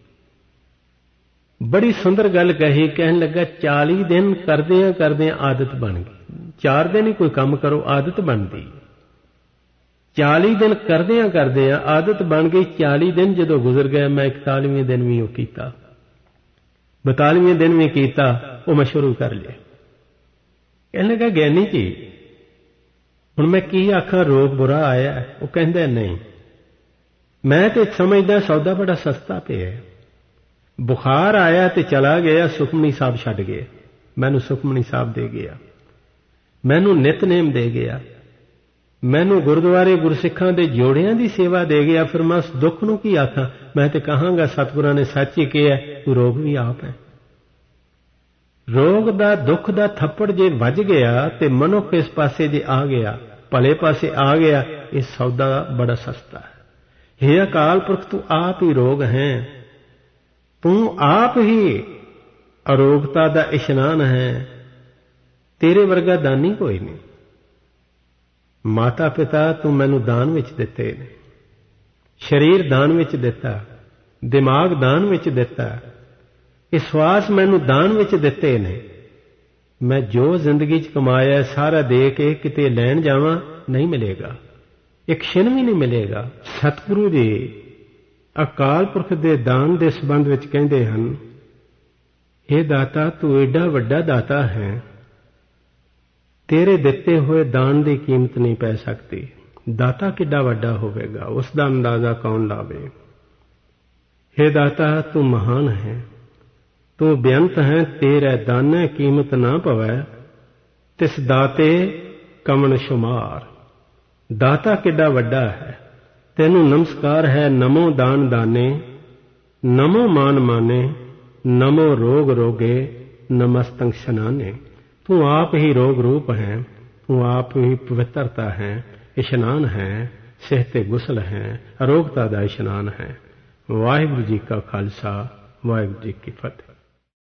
ਬੜੀ ਸੁੰਦਰ ਗੱਲ ਕਹੀ, ਕਹਿਣ ਲੱਗਾ ਚਾਲੀ ਦਿਨ ਕਰਦਿਆਂ ਕਰਦਿਆਂ ਆਦਤ ਬਣ ਗਈ। ਚਾਰ ਦਿਨ ਹੀ ਕੋਈ ਕੰਮ ਕਰੋ, ਆਦਤ ਬਣਦੀ। ਚਾਲੀ ਦਿਨ ਕਰਦਿਆਂ ਕਰਦਿਆਂ ਆਦਤ ਬਣ ਗਈ। ਚਾਲੀ ਦਿਨ ਜਦੋਂ ਗੁਜ਼ਰ ਗਏ, ਮੈਂ ਇਕਤਾਲੀਵੇਂ ਦਿਨ ਵੀ ਉਹ ਕੀਤਾ, ਬਤਾਲੀਵੇਂ ਦਿਨ ਵੀ ਕੀਤਾ, ਉਹ ਮੈਂ ਸ਼ੁਰੂ ਕਰ ਲਿਆ। ਕਹਿਣ ਲੱਗਾ ਗਿਆਨੀ ਜੀ ਹੁਣ ਮੈਂ ਕੀ ਆਖਾਂ, ਰੋਗ ਬੁਰਾ ਆਇਆ? ਉਹ ਕਹਿੰਦਾ ਨਹੀਂ, ਮੈਂ ਤੇ ਸਮਝਦਾ ਸੌਦਾ ਬੜਾ ਸਸਤਾ ਪਿਆ। ਬੁਖਾਰ ਆਇਆ ਤੇ ਚਲਾ ਗਿਆ, ਸੁਖਮਨੀ ਸਾਹਿਬ ਛੱਡ ਗਏ, ਮੈਨੂੰ ਸੁਖਮਨੀ ਸਾਹਿਬ ਦੇ ਗਿਆ, ਮੈਨੂੰ ਨਿਤਨੇਮ ਦੇ ਗਿਆ, ਮੈਨੂੰ ਗੁਰਦੁਆਰੇ ਗੁਰਸਿੱਖਾਂ ਦੇ ਜੋੜਿਆਂ ਦੀ ਸੇਵਾ ਦੇ ਗਿਆ। ਫਿਰ ਮੈਂ ਉਸ ਦੁੱਖ ਨੂੰ ਕੀ ਆਖਾਂ? ਮੈਂ ਤੇ ਕਹਾਂਗਾ ਸਤਿਗੁਰਾਂ ਨੇ ਸੱਚ ਹੀ ਕਿਹਾ, ਤੂੰ ਰੋਗ ਵੀ ਆਪ ਹੈ। ਰੋਗ ਦਾ ਦੁੱਖ ਦਾ ਥੱਪੜ ਜੇ ਵੱਜ ਗਿਆ ਤੇ ਮਨੁੱਖ ਇਸ ਪਾਸੇ ਜੇ ਆ ਗਿਆ, ਭਲੇ ਪਾਸੇ ਆ ਗਿਆ, ਇਹ ਸੌਦਾ ਬੜਾ ਸਸਤਾ ਹੈ। हे ਅਕਾਲ ਪੁਰਖ ਤੂੰ ਆਪ ਹੀ ਰੋਗ ਹੈ, ਤੂੰ ਆਪ ਹੀ ਅਰੋਗਤਾ ਦਾ ਇਸ਼ਨਾਨ ਹੈ, ਤੇਰੇ ਵਰਗਾ ਦਾਨੀ ਕੋਈ ਨਹੀਂ। ਮਾਤਾ ਪਿਤਾ ਤੂੰ ਮੈਨੂੰ ਦਾਨ ਵਿੱਚ ਦਿੱਤੇ ਨੇ, ਸਰੀਰ ਦਾਨ ਵਿੱਚ ਦਿੱਤਾ, ਦਿਮਾਗ ਦਾਨ ਵਿੱਚ ਦਿੱਤਾ, ਇਹ ਸਵਾਸ ਮੈਨੂੰ ਦਾਨ ਵਿੱਚ ਦਿੱਤੇ ਨੇ। ਮੈਂ ਜੋ ਜ਼ਿੰਦਗੀ 'ਚ ਕਮਾਇਆ ਸਾਰਾ ਦੇ ਕੇ ਕਿਤੇ ਲੈਣ ਜਾਵਾਂ ਨਹੀਂ ਮਿਲੇਗਾ, ਇੱਕ ਛਿਨ ਵੀ ਨਹੀਂ ਮਿਲੇਗਾ। ਸਤਿਗੁਰੂ ਜੀ ਅਕਾਲ ਪੁਰਖ ਦੇ ਦਾਨ ਦੇ ਸੰਬੰਧ ਵਿੱਚ ਕਹਿੰਦੇ ਹਨ, ਇਹ ਦਾਤਾ ਤੂੰ ਏਡਾ ਵੱਡਾ ਦਾਤਾ ਹੈ, ਤੇਰੇ ਦਿੱਤੇ ਹੋਏ ਦਾਨ ਦੀ ਕੀਮਤ ਨਹੀਂ ਪੈ ਸਕਦੀ। ਦਾਤਾ ਕਿੱਡਾ ਵੱਡਾ ਹੋਵੇਗਾ, ਉਸ ਦਾ ਅੰਦਾਜ਼ਾ ਕੌਣ ਲਾਵੇ। हे ਦਾਤਾ ਤੂੰ ਮਹਾਨ ਹੈ, ਤੂੰ ਬੇਅੰਤ ਹੈ, ਤੇਰੇ ਦਾਨੇ ਕੀਮਤ ਨਾ ਪਵੈ, ਤਿਸ ਦਾਤੇ ਕਮਣ ਸ਼ੁਮਾਰ। ਦਾਤਾ ਕਿੱਡਾ ਵੱਡਾ ਹੈ, ਤੈਨੂੰ ਨਮਸਕਾਰ ਹੈ। ਨਮੋ ਦਾਨ ਦਾਨੇ, ਨਮੋ ਮਾਨ ਮਾਨੇ, ਨਮੋ ਰੋਗ ਰੋਗੇ, ਨਮਸਤੰ ਸ਼ਨਾਨੇ। ਤੂੰ ਆਪ ਹੀ ਰੋਗ ਰੂਪ ਹੈ, ਤੂੰ ਆਪ ਹੀ ਪਵਿੱਤਰਤਾ ਹੈ, ਇਸ਼ਨਾਨ ਹੈ, ਸਿਹਤੇ ਗੁਸਲ ਹੈ, ਅਰੋਗਤਾ ਦਾ ਇਸ਼ਨਾਨ ਹੈ। ਵਾਹਿਗੁਰੂ ਜੀ ਕਾ ਖਾਲਸਾ, ਵਾਹਿਗੁਰੂ ਜੀ ਕੀ ਫਤਿਹ।